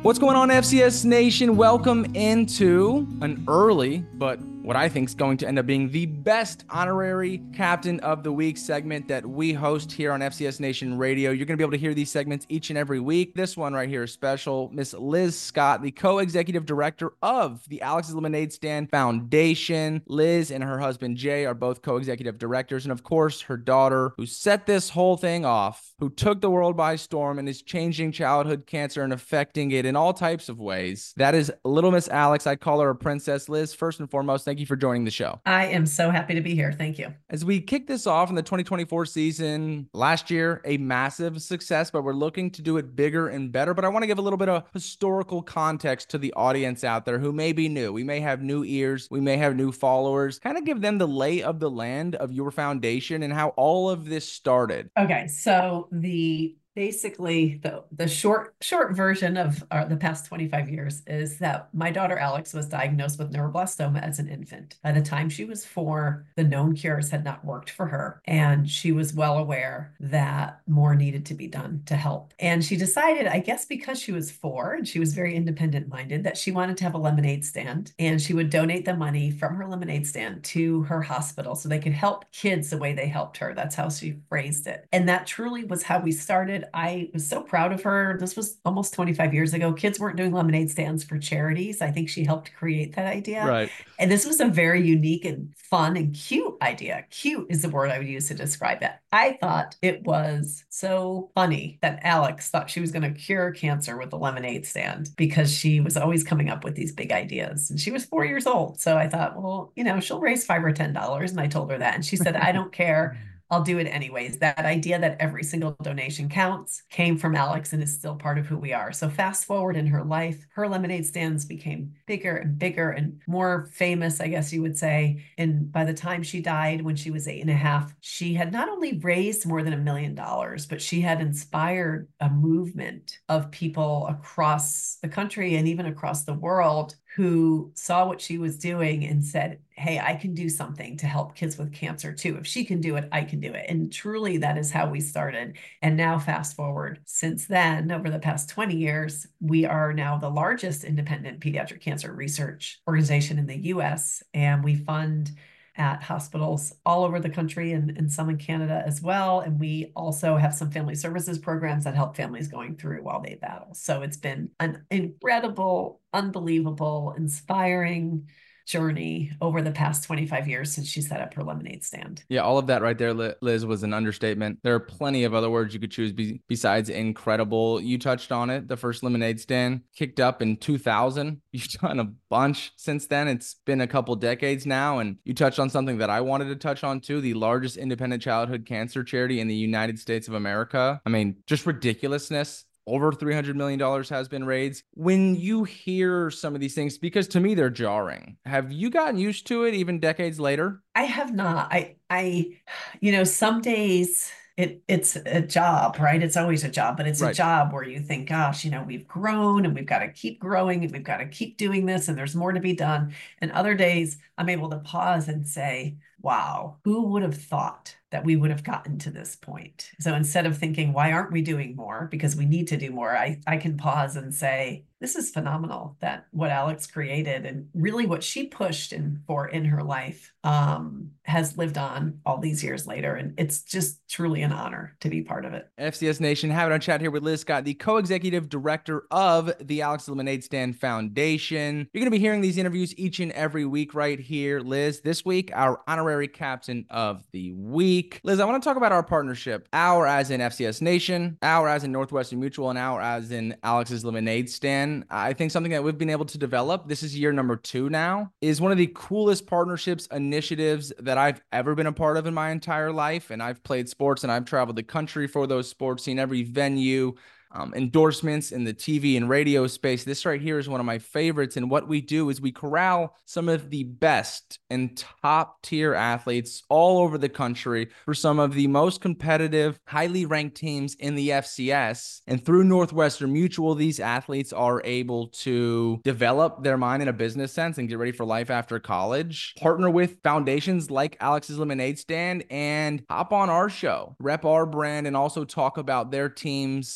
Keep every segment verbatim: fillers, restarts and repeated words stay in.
What's going on, F C S Nation? Welcome into an early, but what I think is going to end up being the best honorary captain of the week segment that we host here on F C S Nation Radio. You're going to be able to hear these segments each and every week. This one right here is special. Miss Liz Scott, the co-executive director of the Alex's Lemonade Stand Foundation. Liz and her husband Jay are both co-executive directors, and of course her daughter, who set this whole thing off, who took the world by storm and is changing childhood cancer and affecting it in all types of ways. That is little Miss Alex. I call her a princess. Liz, first and foremost, thank you for joining the show. I am so happy to be here. Thank you. As we kick this off in the twenty twenty-four season, last year, a massive success, but we're looking to do it bigger and better. But I want to give a little bit of historical context to the audience out there who may be new. We may have new ears. We may have new followers. Kind of give them the lay of the land of your foundation and how all of this started. Okay, so the Basically, the the short short version of our, the past twenty-five years is that my daughter Alex was diagnosed with neuroblastoma as an infant. By the time she was four, the known cures had not worked for her, and she was well aware that more needed to be done to help. And she decided, I guess because she was four and she was very independent-minded, that she wanted to have a lemonade stand, and she would donate the money from her lemonade stand to her hospital so they could help kids the way they helped her. That's how she phrased it. And that truly was how we started. I was so proud of her. This was almost twenty-five years ago. Kids weren't doing lemonade stands for charities. I think she helped create that idea. Right. And this was a very unique and fun and cute idea. Cute is the word I would use to describe it. I thought it was so funny that Alex thought she was going to cure cancer with the lemonade stand because she was always coming up with these big ideas. And she was four years old. So I thought, well, you know, she'll raise five or ten dollars. And I told her that. And she said, I don't care. I'll do it anyways. That idea that every single donation counts came from Alex and is still part of who we are. So fast forward in her life, her lemonade stands became bigger and bigger and more famous, I guess you would say. And by the time she died, when she was eight and a half, she had not only raised more than a million dollars, but she had inspired a movement of people across the country and even across the world who saw what she was doing and said, hey, I can do something to help kids with cancer too. If she can do it, I can do it. And truly, that is how we started. And now fast forward, since then, over the past twenty years, we are now the largest independent pediatric cancer research organization in the U S, and we fund at hospitals all over the country and, and some in Canada as well. And we also have some family services programs that help families going through while they battle. So it's been an incredible, unbelievable, inspiring journey over the past twenty-five years since she set up her lemonade stand. Yeah, all of that right there, Liz, was an understatement. There are plenty of other words you could choose be- besides incredible. You touched on it. The first lemonade stand kicked up in two thousand. You've done a bunch since then. It's been a couple decades now. And you touched on something that I wanted to touch on too, the largest independent childhood cancer charity in the United States of America. I mean, just ridiculousness. Over three hundred million dollars has been raised. When you hear some of these things, because to me, they're jarring. Have you gotten used to it even decades later? I have not. I, I, you know, some days it it's a job, right? It's always a job, but it's Right. a job where you think, gosh, you know, we've grown and we've got to keep growing and we've got to keep doing this and there's more to be done. And other days I'm able to pause and say, wow, who would have thought that we would have gotten to this point? So instead of thinking, why aren't we doing more? Because we need to do more, I, I can pause and say, this is phenomenal that what Alex created and really what she pushed in for in her life um, has lived on all these years later. And it's just truly an honor to be part of it. F C S Nation, having a chat here with Liz Scott, the co-executive director of the Alex Lemonade Stand Foundation. You're going to be hearing these interviews each and every week right here, Liz. This week, our honorary captain of the week. Liz, I want to talk about our partnership. Our as in F C S Nation, our as in Northwestern Mutual, and our as in Alex's Lemonade Stand. I think something that we've been able to develop, this is year number two now, is one of the coolest partnerships initiatives that I've ever been a part of in my entire life. And I've played sports and I've traveled the country for those sports, seen every venue, um, endorsements in the T V and radio space. This right here is one of my favorites. And what we do is we corral some of the best and top tier athletes all over the country for some of the most competitive, highly ranked teams in the F C S. And through Northwestern Mutual, these athletes are able to develop their mind in a business sense and get ready for life after college, partner with foundations like Alex's Lemonade Stand, and hop on our show, rep our brand, and also talk about their teams, go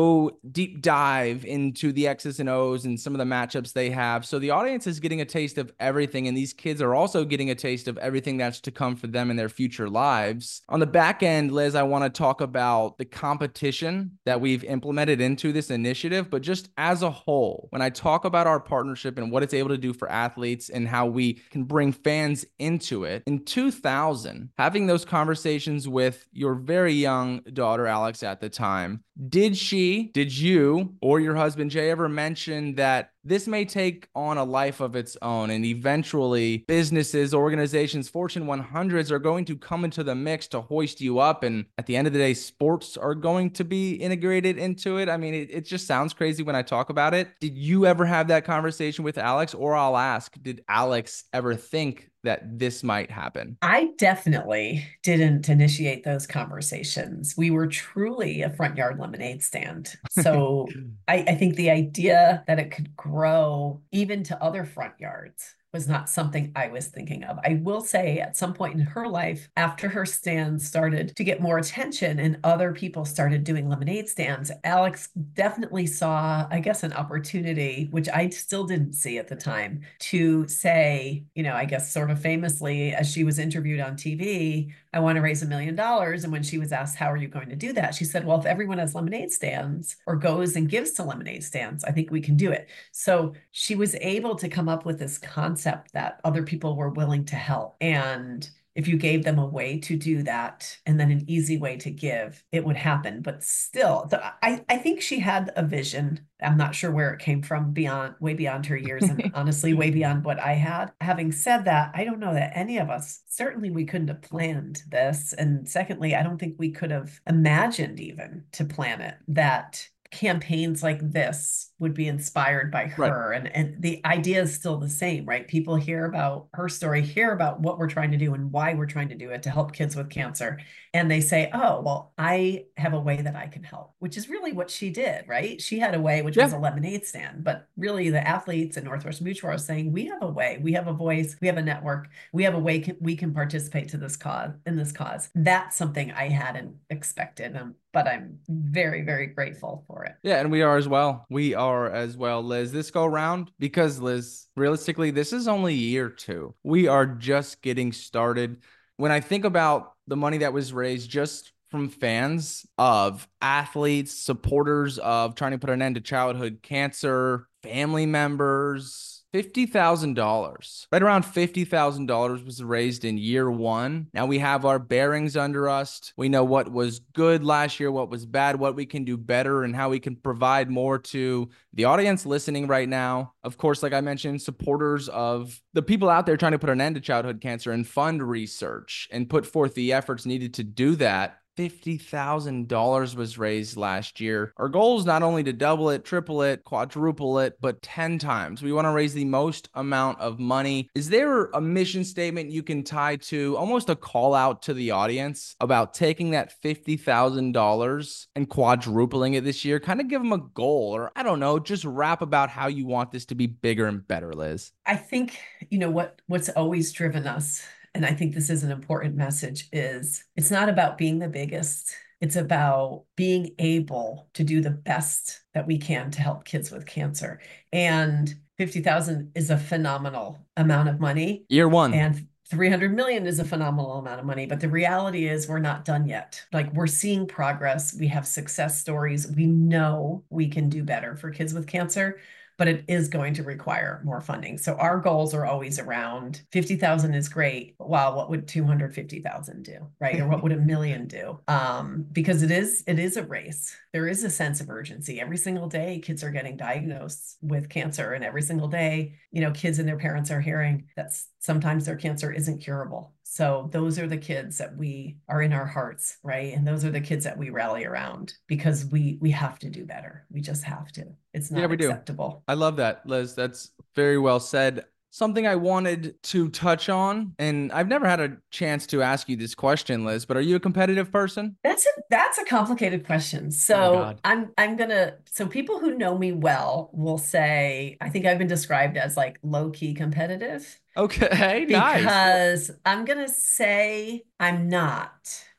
go deep dive into the X's and O's and some of the matchups they have. So the audience is getting a taste of everything, and these kids are also getting a taste of everything that's to come for them in their future lives. On the back end, Liz, I want to talk about the competition that we've implemented into this initiative, but just as a whole, when I talk about our partnership and what it's able to do for athletes and how we can bring fans into it, in two thousand, having those conversations with your very young daughter, Alex, at the time, did she, did you, or your husband, Jay, ever mention that this may take on a life of its own and eventually businesses, organizations, Fortune one hundreds are going to come into the mix to hoist you up? And at the end of the day, sports are going to be integrated into it. I mean, it, it just sounds crazy when I talk about it. Did you ever have that conversation with Alex? Or I'll ask, did Alex ever think that this might happen? I definitely didn't initiate those conversations. We were truly a front yard lemonade stand. So I, I think the idea that it could grow even to other front yards was not something I was thinking of. I will say at some point in her life, after her stand started to get more attention and other people started doing lemonade stands, Alex definitely saw, I guess, an opportunity, which I still didn't see at the time, to say, you know, I guess sort of famously, as she was interviewed on T V, I want to raise a million dollars. And when she was asked, how are you going to do that? She said, well, if everyone has lemonade stands or goes and gives to lemonade stands, I think we can do it. So she was able to come up with this concept that other people were willing to help. And if you gave them a way to do that and then an easy way to give, it would happen. But still, the, I, I think she had a vision. I'm not sure where it came from, beyond, way beyond her years, and honestly, way beyond what I had. Having said that, I don't know that any of us, certainly we couldn't have planned this. And secondly, I don't think we could have imagined even to plan it, that campaigns like this would be inspired by her. Right. And, and the idea is still the same, right? People hear about her story, hear about what we're trying to do and why we're trying to do it to help kids with cancer. And they say, oh, well, I have a way that I can help, which is really what she did, right? She had a way, which yeah. was a lemonade stand. But really the athletes at Northwest Mutual are saying, we have a way, we have a voice, we have a network, we have a way can, we can participate to this cause, in this cause. That's something I hadn't expected. Um, but I'm very, very grateful for it. Yeah, and we are as well. We are as well, Liz. This go round, because Liz, realistically, this is only year two. We are just getting started. When I think about the money that was raised just from fans of athletes, supporters of trying to put an end to childhood cancer, family members, fifty thousand dollars. Right around fifty thousand dollars was raised in year one. Now we have our bearings under us. We know what was good last year, what was bad, what we can do better, and how we can provide more to the audience listening right now. Of course, like I mentioned, supporters of the people out there trying to put an end to childhood cancer and fund research and put forth the efforts needed to do that. fifty thousand dollars was raised last year. Our goal is not only to double it, triple it, quadruple it, but ten times. We want to raise the most amount of money. Is there a mission statement you can tie to, almost a call out to the audience about taking that fifty thousand dollars and quadrupling it this year? Kind of give them a goal, or I don't know, just rap about how you want this to be bigger and better, Liz. I think, you know, what what's always driven us, and I think this is an important message, is it's not about being the biggest. It's about being able to do the best that we can to help kids with cancer. And fifty thousand is a phenomenal amount of money. Year one. And three hundred million is a phenomenal amount of money. But the reality is we're not done yet. Like, we're seeing progress. We have success stories. We know we can do better for kids with cancer, but it is going to require more funding. So our goals are always around fifty thousand is great. Wow, what would two hundred fifty thousand do, right? Or what would a million do? Um, because it is it is a race. There is a sense of urgency. Every single day, kids are getting diagnosed with cancer, and every single day, you know, kids and their parents are hearing that sometimes their cancer isn't curable. So those are the kids that we are in our hearts, right? And those are the kids that we rally around, because we we have to do better. We just have to. It's not yeah, we acceptable. Do. I love that, Liz. That's very well said. Something I wanted to touch on, and I've never had a chance to ask you this question, Liz, but are you a competitive person? That's a that's a complicated question. So oh I'm I'm gonna so people who know me well will say I think I've been described as like low-key competitive. Okay, because nice. I'm gonna say I'm not.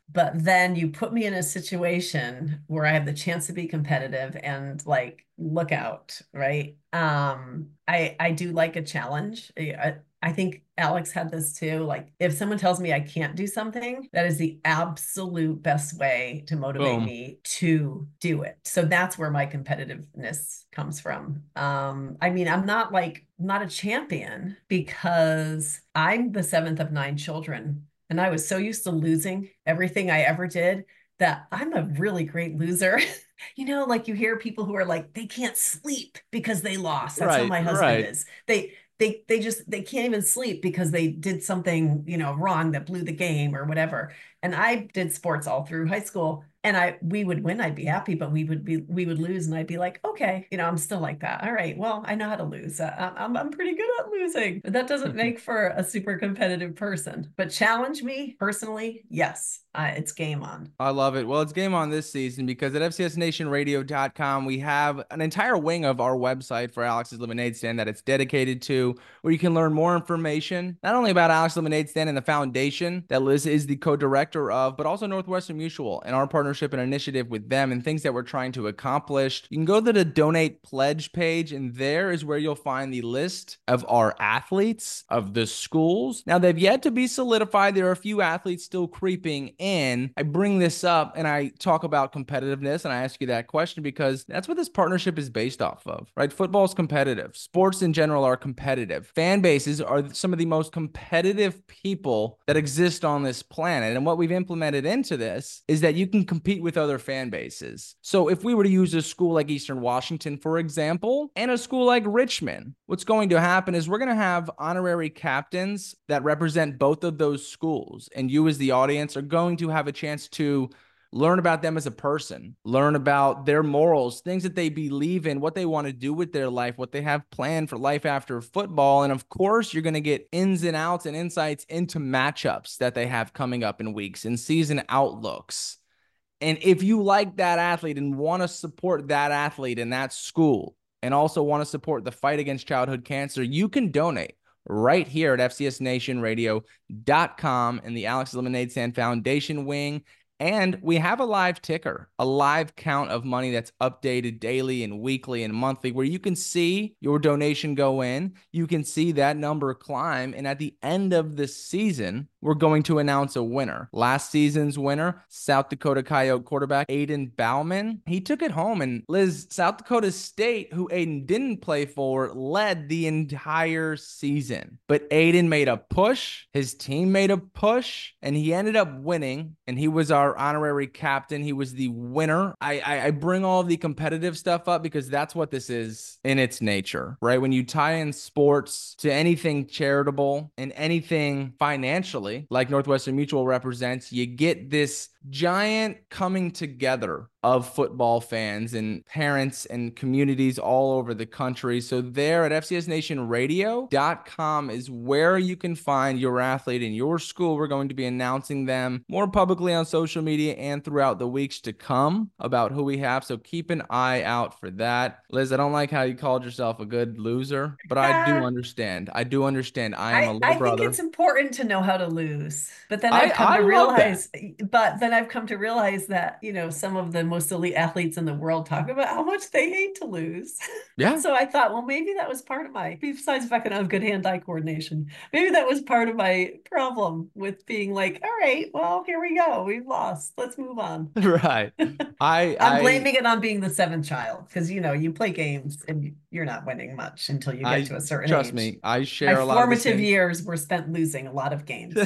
But then you put me in a situation where I have the chance to be competitive and like look out, right? Um, I I do like a challenge. I, I think Alex had this too. Like, if someone tells me I can't do something, that is the absolute best way to motivate Boom. me to do it. So that's where my competitiveness comes from. Um, I mean, I'm not like not a champion because I'm the seventh of nine children. And I was so used to losing everything I ever did that I'm a really great loser. You know, like you hear people who are like, they can't sleep because they lost. That's how Right, my husband right. is. They they they just they can't even sleep because they did something, you know, wrong that blew the game or whatever. And I did sports all through high school. And I we would win, I'd be happy, but we would be we would lose, and I'd be like, okay, you know, I'm still like that. All right, well, I know how to lose. I, I'm I'm pretty good at losing, but that doesn't make for a super competitive person. But challenge me personally, yes, uh, it's game on. I love it. Well, it's game on this season because at F C S Nation Radio dot com, we have an entire wing of our website for Alex's Lemonade Stand that it's dedicated to, where you can learn more information, not only about Alex Lemonade Stand and the foundation that Liz is the co-director of, but also Northwestern Mutual and our partnership and initiative with them and things that we're trying to accomplish. You can go to the donate pledge page, and there is where you'll find the list of our athletes, of the schools. Now, they've yet to be solidified. There are a few athletes still creeping in. I bring this up and I talk about competitiveness, and I ask you that question because that's what this partnership is based off of, right? Football is competitive. Sports in general are competitive. Fan bases are some of the most competitive people that exist on this planet. And what we've implemented into this is that you can compete with other fan bases. So if we were to use a school like Eastern Washington, for example, and a school like Richmond, what's going to happen is we're going to have honorary captains that represent both of those schools. And you as the audience are going to have a chance to learn about them as a person, learn about their morals, things that they believe in, what they want to do with their life, what they have planned for life after football. And of course, you're going to get ins and outs and insights into matchups that they have coming up in weeks and season outlooks. And if you like that athlete and want to support that athlete in that school and also want to support the fight against childhood cancer, you can donate right here at F C S Nation Radio dot com in the Alex Lemonade Stand Foundation wing. And we have a live ticker, a live count of money that's updated daily and weekly and monthly, where you can see your donation go in. You can see that number climb. And at the end of the season, we're going to announce a winner. Last season's winner, South Dakota Coyote quarterback Aiden Bauman. He took it home. And Liz, South Dakota State, who Aiden didn't play for, led the entire season. But Aiden made a push. His team made a push. And he ended up winning. And he was our honorary captain. He was the winner. I, I I bring all of the competitive stuff up because that's what this is in its nature, right? When you tie in sports to anything charitable and anything financially, like Northwestern Mutual represents, you get this giant coming together of football fans and parents and communities all over the country. So there at F C S Nation Radio dot com is where you can find your athlete in your school. We're going to be announcing them more publicly on social media and throughout the weeks to come about who we have. So keep an eye out for that. Liz, I don't like how you called yourself a good loser, but I do Ah, understand. I do understand. I am a I, little I think brother. it's important to know how to lose. But then I, I've come I to love that. realize, but then I've come to realize that, you know, some of the most elite athletes in the world talk about how much they hate to lose. Yeah. So I thought, well, maybe that was part of my, besides the fact that I have good hand-eye coordination, maybe that was part of my problem with being like, all right, well, here we go. We've lost. Let's move on. Right. I I'm I blaming it on being the seventh child because, you know, you play games and you're not winning much until you get I to a certain trust age. me, I My share a lot of the formative same. years were spent losing a lot of games.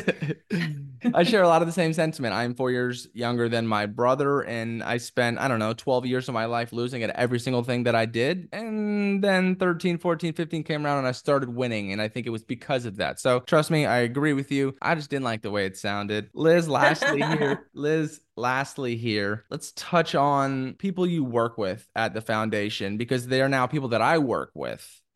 I share a lot of the same sentiment. I'm four years younger than my brother, and I spent, I don't know, twelve years of my life losing at every single thing that I did. And then thirteen, fourteen, fifteen came around and I started winning. And I think it was because of that. So trust me, I agree with you. I just didn't like the way it sounded. Liz, lastly here, Liz, lastly here, let's touch on people you work with at the foundation because they are now people that I work with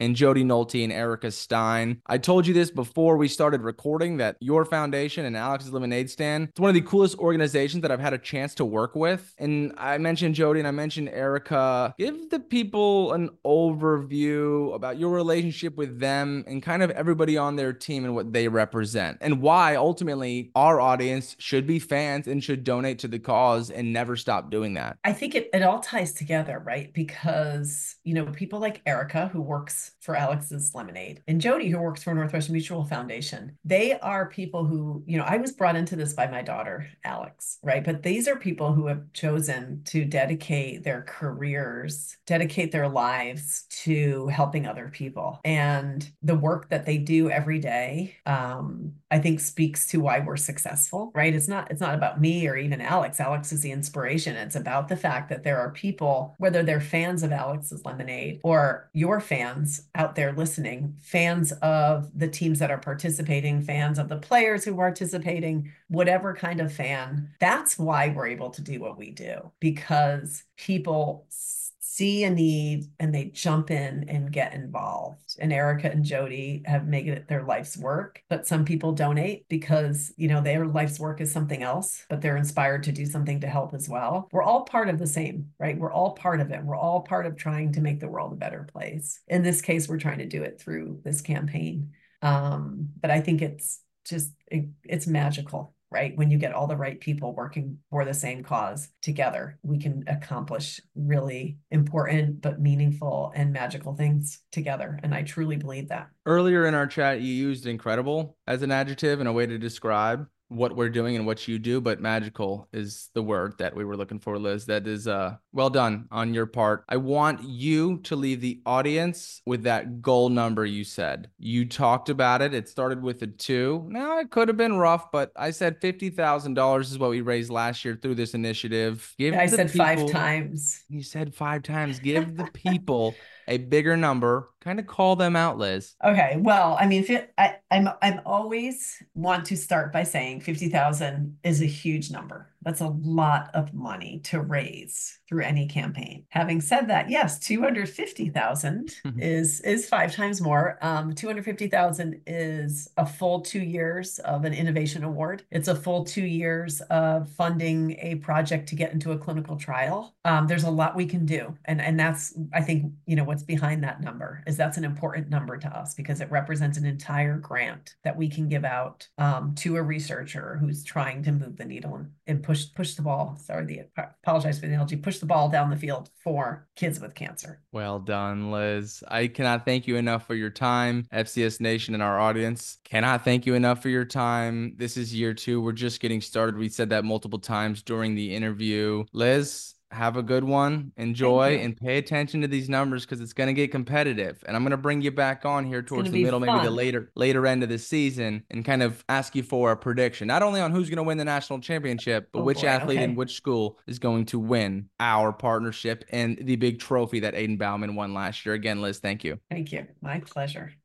and Jody Nolte and Erica Stein. I told you this before we started recording that your foundation and Alex's Lemonade Stand, it's one of the coolest organizations that I've had a chance to work with. And I mentioned Jody and I mentioned Erica. Give the people an overview about your relationship with them and kind of everybody on their team and what they represent and why ultimately our audience should be fans and should donate to the cause and never stop doing that. I think it, it all ties together, right? Because, you know, people like Erica, who works for Alex's Lemonade, and Jody, who works for Northwestern Mutual Foundation, they are people who, you know, I was brought into this by my daughter, Alex, right? But these are people who have chosen to dedicate their careers, dedicate their lives to helping other people. And the work that they do every day, um, I think speaks to why we're successful, right? It's not, it's not about me or even Alex. Alex is the inspiration. It's about the fact that there are people, whether they're fans of Alex's Lemonade or your fans out there listening, fans of the teams that are participating, fans of the players who are participating, whatever kind of fan, that's why we're able to do what we do, because people see a need and they jump in and get involved. And Erica and Jody have made it their life's work, but some people donate because, you know, their life's work is something else, but they're inspired to do something to help as well. We're all part of the same, right? We're all part of it. We're all part of trying to make the world a better place. In this case, we're trying to do it through this campaign. Um, but I think it's just, it, it's magical. Right? When you get all the right people working for the same cause together, we can accomplish really important but meaningful and magical things together. And I truly believe that. Earlier in our chat, you used incredible as an adjective and a way to describe what we're doing and what you do, but magical is the word that we were looking for, Liz. That is uh well done on your part. I want you to leave the audience with that goal number you said. You talked about it. It started with a two. Now, it could have been rough, but I said fifty thousand dollars is what we raised last year through this initiative. Give I the said people, five times. You said five times. Give the people a bigger number. Kind of call them out, Liz. Okay. Well, I mean, if it, I, I'm I'm always want to start by saying fifty thousand is a huge number. That's a lot of money to raise through any campaign. Having said that, yes, two hundred fifty thousand is is five times more. Um, two hundred fifty thousand is a full two years of an innovation award. It's a full two years of funding a project to get into a clinical trial. Um, there's a lot we can do, and and that's, I think, you know, what's behind that number is that's an important number to us because it represents an entire grant that we can give out um, to a researcher who's trying to move the needle and, and push push the ball. Sorry, the apologize for the analogy. Push the ball down the field for kids with cancer. Well done, Liz. I cannot thank you enough for your time. F C S Nation and our audience cannot thank you enough for your time. This is year two. We're just getting started. We said that multiple times during the interview. Liz, have a good one. Enjoy and pay attention to these numbers because it's going to get competitive. And I'm going to bring you back on here towards the middle, maybe the later later end of the season, and kind of ask you for a prediction, not only on who's going to win the national championship, but oh which boy, athlete okay. and which school is going to win our partnership and the big trophy that Aiden Bauman won last year. Again, Liz, thank you. Thank you. My pleasure.